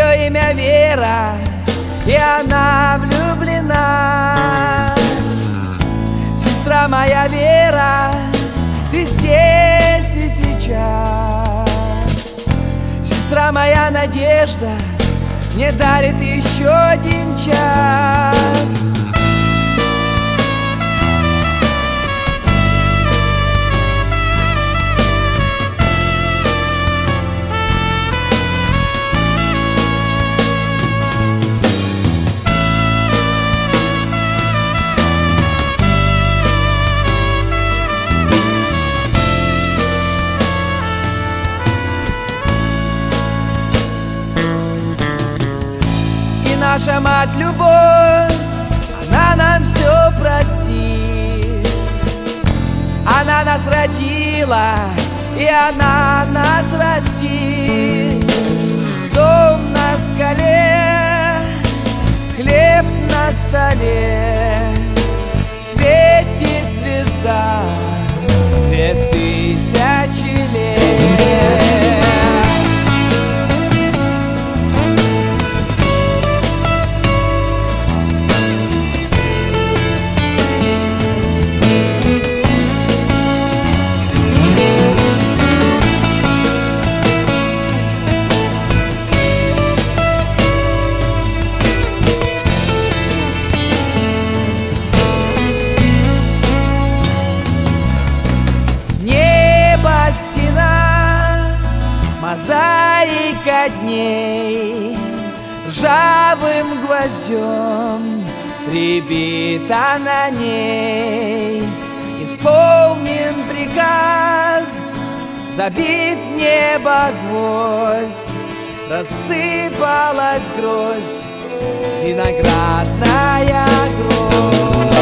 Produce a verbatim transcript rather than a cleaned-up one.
Ее имя Вера, и она влюблена. Сестра моя Вера, ты здесь и сейчас. Сестра моя Надежда мне дарит еще один час. Наша мать любовь, она нам все простит. Она нас родила, и она нас растит. Дом на скале, хлеб на столе, светит звезда две тысячи лет. Стена, мозаика дней, ржавым гвоздем прибита на ней. Исполнен приказ, забит в небо гвоздь, рассыпалась гроздь, виноградная гроздь.